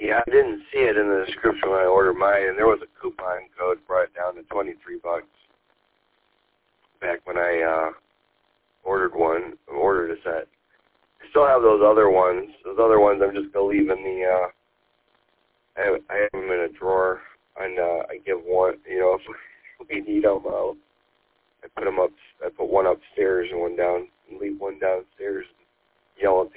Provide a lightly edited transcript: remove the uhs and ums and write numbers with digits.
Yeah, I didn't see it in the description when I ordered mine, and there was a coupon code brought it down to $23 back when I ordered a set. I still have those other ones. Those other ones I'm just going to leave in the, I have them in a drawer, and I give one, if we need them, I put one upstairs and one down, and leave one downstairs, yell at